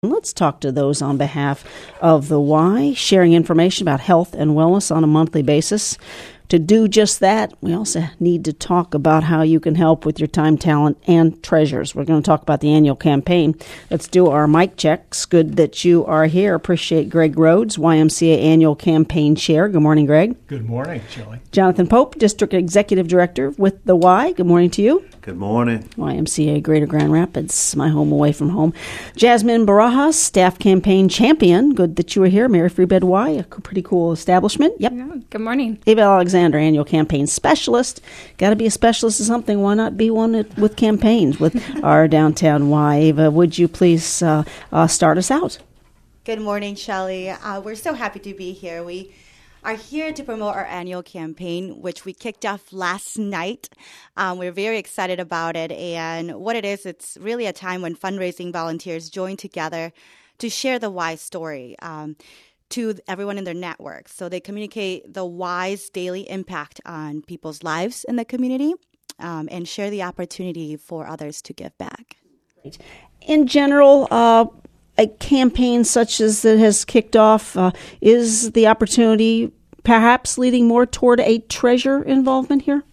Let's talk to those on behalf of the Y, sharing information about health and wellness on a monthly basis. To do just that, we also need to talk about how you can help with your time, talent, and treasures. We're going to talk about the annual campaign. Let's do our mic checks. Good that you are here. Appreciate Greg Rhodes, YMCA Annual Campaign Chair. Good morning, Greg. Good morning, Shelley. Jonathan Pope, District Executive Director with the Y. Good morning to you. Good morning. YMCA Greater Grand Rapids, my home away from home. Jasmine Barajas, Staff Campaign Champion. Good that you are here. Mary Free Bed Y, a pretty cool establishment. Yep. Yeah, good morning. Ava Alexander, Annual Campaign Specialist. Got to be a specialist in something. Why not be one with campaigns with our downtown Y? Ava, would you please start us out? Good morning, Shelley. We're so happy to be here. We are here to promote our annual campaign, which we kicked off last night. We're very excited about it. And what it is, it's really a time when fundraising volunteers join together to share the Y story to everyone in their network. So they communicate the Y's daily impact on people's lives in the community and share the opportunity for others to give back. In general, a campaign such as that has kicked off, is the opportunity perhaps leading more toward a treasure involvement here?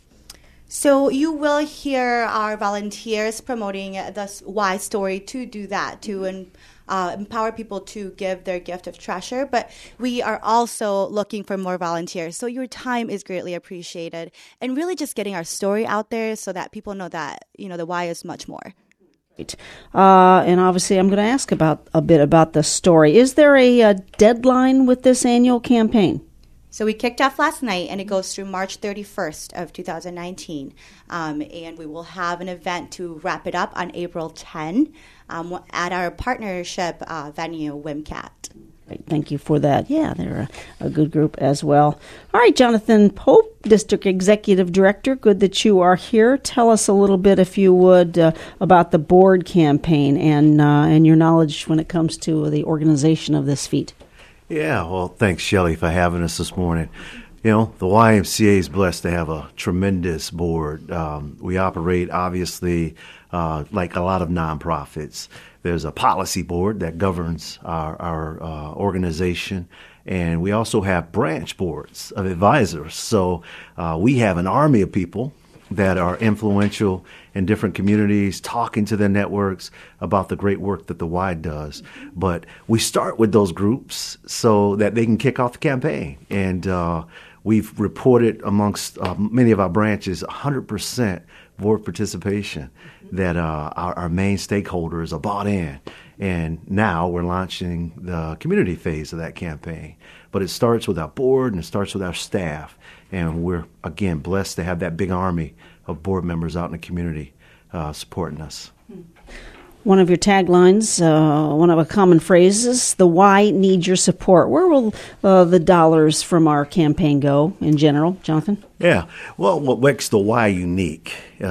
So you will hear our volunteers promoting the Y story to do that, to empower people to give their gift of treasure. But we are also looking for more volunteers. So your time is greatly appreciated. And really just getting our story out there so that people know that, the Y is much more. And obviously, I'm going to ask a bit about the story. Is there a deadline with this annual campaign? So we kicked off last night, and it goes through March 31st of 2019. And we will have an event to wrap it up on April 10 at our partnership venue, WMCAT. Great. Thank you for that. Yeah, they're a good group as well. All right, Jonathan Pope, District Executive Director. Good that you are here. Tell us a little bit, if you would, about the board campaign and your knowledge when it comes to the organization of this feat. Yeah, well, thanks, Shelley, for having us this morning. The YMCA is blessed to have a tremendous board. We operate, obviously, like a lot of nonprofits. There's a policy board that governs our organization, and we also have branch boards of advisors. So we have an army of people that are influential in different communities, talking to their networks about the great work that the Y does. But we start with those groups so that they can kick off the campaign. And we've reported amongst many of our branches 100% board participation, that our main stakeholders are bought in. And now we're launching the community phase of that campaign. But it starts with our board and it starts with our staff. And we're, again, blessed to have that big army of board members out in the community supporting us. One of your taglines, one of the common phrases, the Y needs your support. Where will the dollars from our campaign go in general, Jonathan? Yeah, well, what makes the Y unique,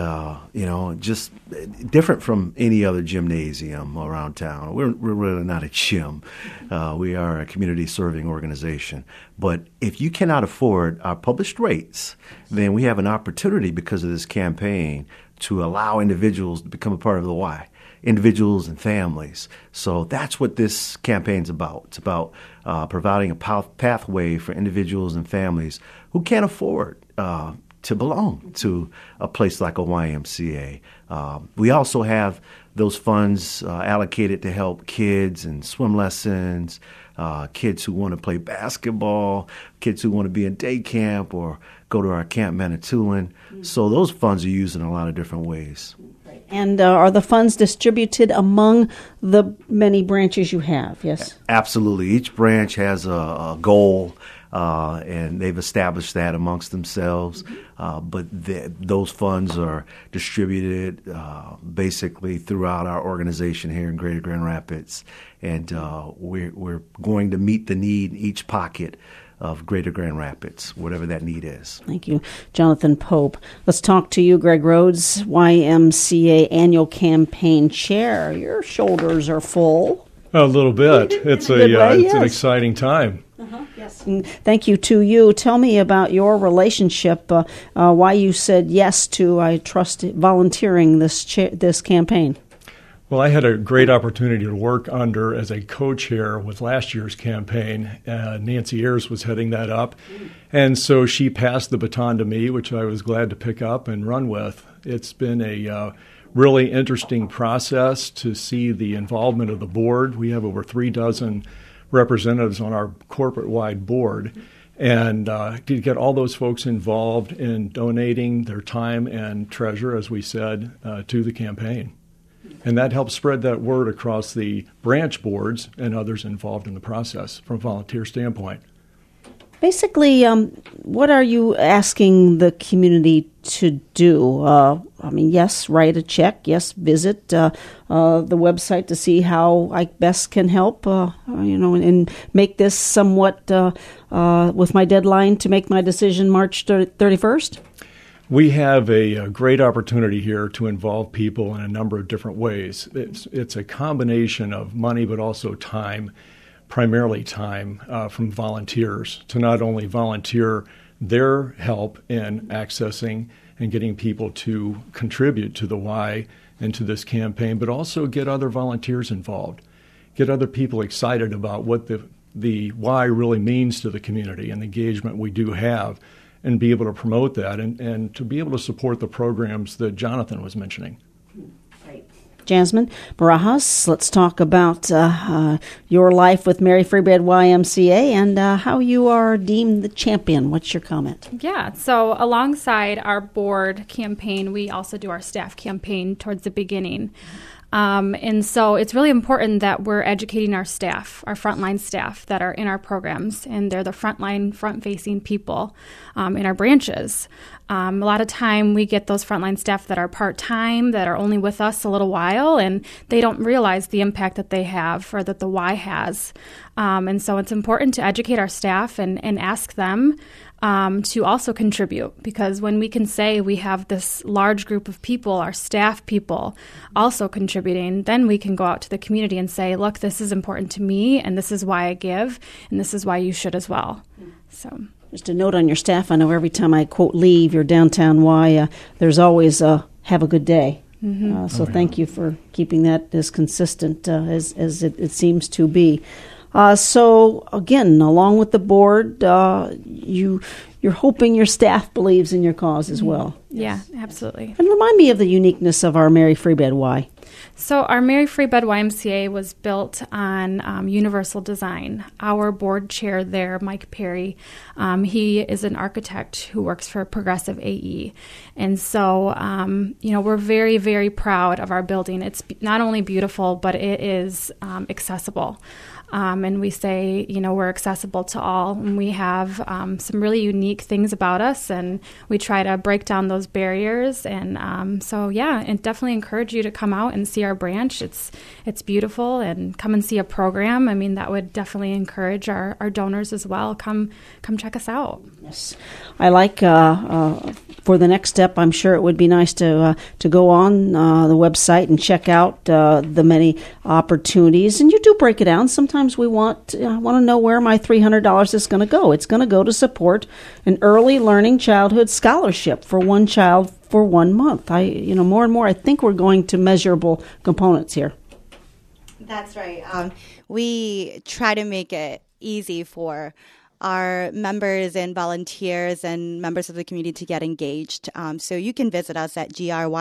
just different from any other gymnasium around town. We're really not a gym. We are a community-serving organization. But if you cannot afford our published rates, then we have an opportunity because of this campaign to allow individuals to become a part of the Y. Individuals and families. So that's what this campaign's about. It's about providing a pathway for individuals and families who can't afford to belong to a place like a YMCA. We also have those funds allocated to help kids and swim lessons, kids who want to play basketball, kids who want to be in day camp or go to our Camp Manitoulin. So those funds are used in a lot of different ways. And are the funds distributed among the many branches you have? Yes? Absolutely. Each branch has a goal, and they've established that amongst themselves. But those funds are distributed basically throughout our organization here in Greater Grand Rapids. And we're going to meet the need in each pocket of Greater Grand Rapids, whatever that need is. Thank you, Jonathan Pope. Let's talk to you, Greg Rhodes, YMCA Annual Campaign Chair. Your shoulders are full. A little bit. It's an exciting time. Yes. And thank you to you. Tell me about your relationship, why you said yes to, I trust, volunteering this campaign. Well, I had a great opportunity to work under as a co-chair with last year's campaign. Nancy Ayers was heading that up. And so she passed the baton to me, which I was glad to pick up and run with. It's been a really interesting process to see the involvement of the board. We have over 36 representatives on our corporate-wide board. And to get all those folks involved in donating their time and treasure, as we said, to the campaign. And that helps spread that word across the branch boards and others involved in the process from a volunteer standpoint. Basically, what are you asking the community to do? Yes, write a check. Yes, visit the website to see how I best can help, and make this somewhat with my deadline to make my decision March 31st? We have a great opportunity here to involve people in a number of different ways. It's a combination of money, but also time, primarily time from volunteers to not only volunteer their help in accessing and getting people to contribute to the Y and to this campaign, but also get other volunteers involved, get other people excited about what the Y really means to the community and the engagement we do have, and be able to promote that and to be able to support the programs that Jonathan was mentioning. Jasmine Barajas, let's talk about your life with Mary Free Bed YMCA and how you are deemed the champion. What's your comment? Yeah, so alongside our board campaign, we also do our staff campaign towards the beginning. And so it's really important that we're educating our staff, our frontline staff that are in our programs, and they're the frontline, front-facing people in our branches. A lot of time we get those frontline staff that are part-time, that are only with us a little while, and they don't realize the impact that they have or that the Y has. And so it's important to educate our staff and ask them to also contribute, because when we can say we have this large group of people, our staff people, also contributing, then we can go out to the community and say, look, this is important to me, and this is why I give, and this is why you should as well. So, just a note on your staff, I know every time I quote leave your downtown Y, there's always have a good day. Mm-hmm. Thank you for keeping that as consistent as it seems to be. So again, along with the board, you're hoping your staff believes in your cause as well. Yeah, absolutely. And remind me of the uniqueness of our Mary Free Bed Y. So our Mary Free Bed YMCA was built on universal design. Our board chair there, Mike Perry, he is an architect who works for Progressive AE. And so, we're very, very proud of our building. It's not only beautiful, but it is accessible. And we say, we're accessible to all, and we have some really unique things about us, and we try to break down those barriers. And and definitely encourage you to come out and see our branch. It's beautiful, and come and see a program. I mean, that would definitely encourage our donors as well. Come check us out. Yes, I like for the next step. I'm sure it would be nice to go on the website and check out the many opportunities. And you do break it down. Sometimes we want to know where my $300 is going to go. It's going to go to support an early learning childhood scholarship for one child for 1 month. More and more, I think we're going to measurable components here. That's right. We try to make it easy for our members and volunteers and members of the community to get engaged. So you can visit us at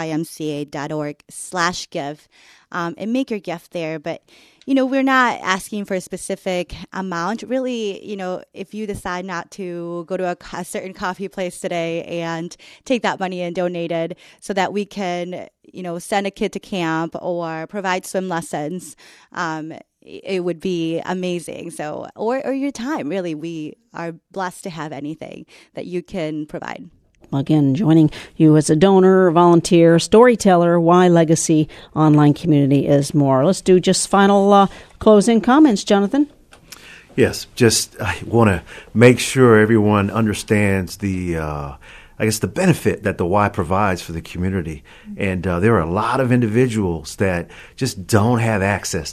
grymca.org/give and make your gift there. But, we're not asking for a specific amount. Really, if you decide not to go to a certain coffee place today and take that money and donate it so that we can, send a kid to camp or provide swim lessons, it would be amazing. So, or your time, really, we are blessed to have anything that you can provide. Again, joining you as a donor, volunteer, storyteller, Y Legacy online community is more. Let's do just final closing comments, Jonathan. Yes, I want to make sure everyone understands the benefit that the Y provides for the community. And there are a lot of individuals that just don't have access to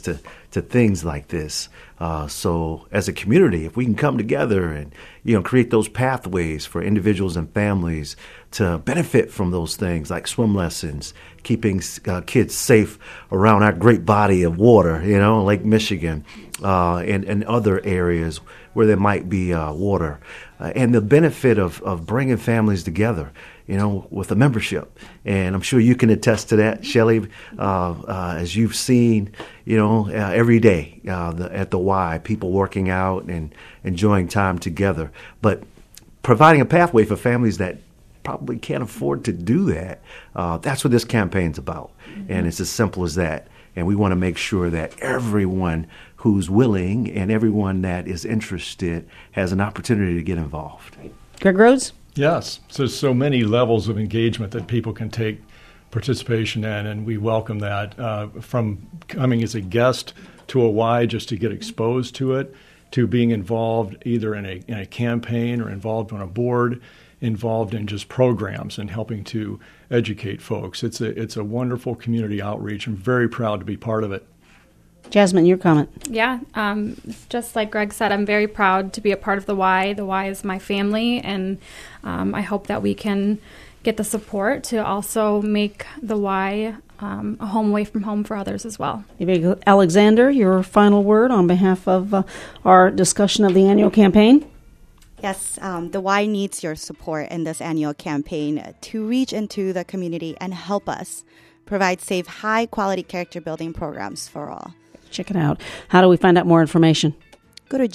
to things like this. So as a community, if we can come together and, create those pathways for individuals and families to benefit from those things like swim lessons, keeping kids safe around our great body of water, Lake Michigan, and other areas where there might be water, and the benefit of bringing families together, with a membership. And I'm sure you can attest to that, Shelley, as you've seen, every day at the Y, people working out and enjoying time together. But providing a pathway for families that probably can't afford to do that, that's what this campaign's about. And it's as simple as that. And we want to make sure that everyone who's willing and everyone that is interested has an opportunity to get involved. Greg Rhodes? Yes. So many levels of engagement that people can take participation in, and we welcome that. From coming as a guest to a Y just to get exposed to it, to being involved either in a campaign or involved on a board, involved in just programs and helping to educate folks. It's a wonderful community outreach. I'm very proud to be part of it. Jasmine, your comment. Yeah, just like Greg said, I'm very proud to be a part of the Y. The Y is my family, and I hope that we can get the support to also make the Y a home away from home for others as well. Alexander, your final word on behalf of our discussion of the annual campaign. Yes, the Y needs your support in this annual campaign to reach into the community and help us provide safe, high-quality character-building programs for all. Check it out. How do we find out more information? Go to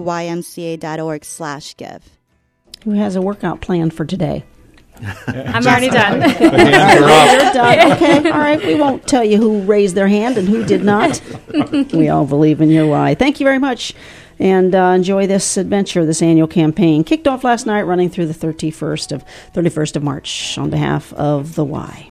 grymca.org/give. Who has a workout plan for today? I'm already done. You're done. Okay, all right. We won't tell you who raised their hand and who did not. We all believe in your Y. Thank you very much. And enjoy this adventure, this annual campaign. Kicked off last night, running through the 31st of March on behalf of the Y.